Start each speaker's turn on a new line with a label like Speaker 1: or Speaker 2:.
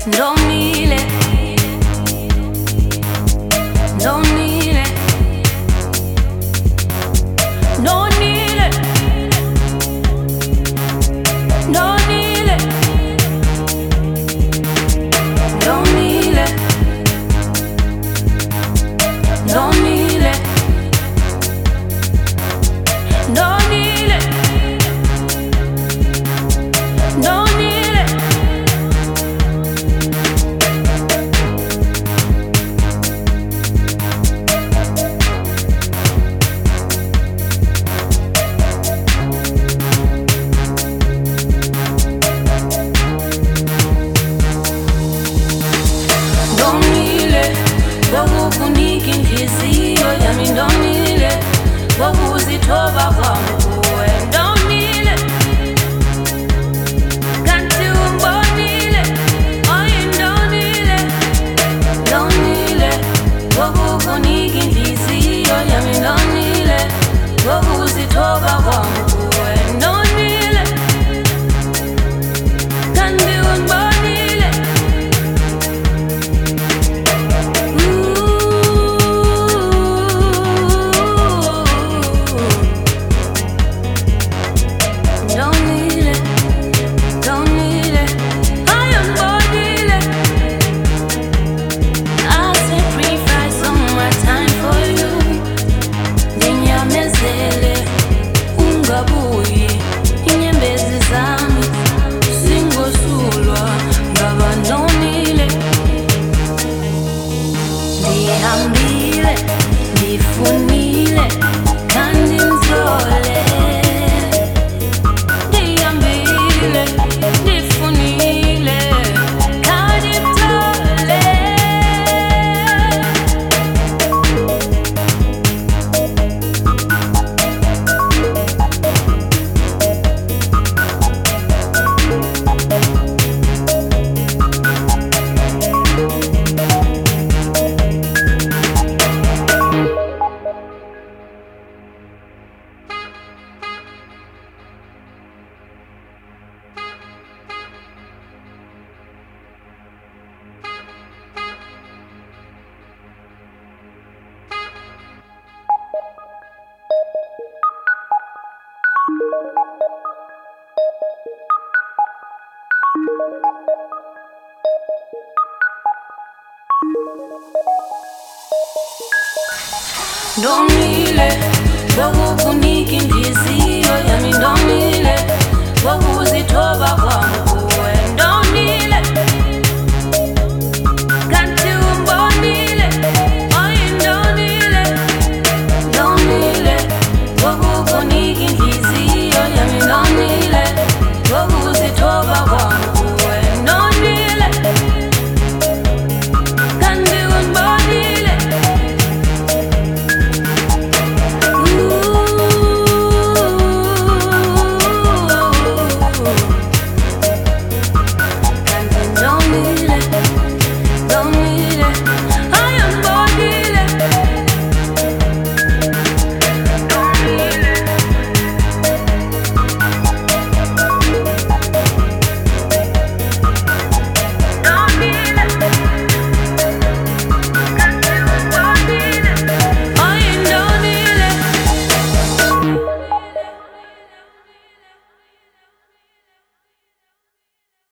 Speaker 1: Don't need it. Don't need it. Don't need it. Don't need it. Don't need it. Don't need it. Don't need it. Don't need it. Wakukunika inhliziyo yami ndomile, wakuzithoba kwami kuwe ndomile, kanti umbonile oyindonile, ndomile, wakukunika inhliziyo yami ndomile, wakuzithoba kwami kuwe ndomile, kanti umbonile. Ndomile, wakukunika inhliziyo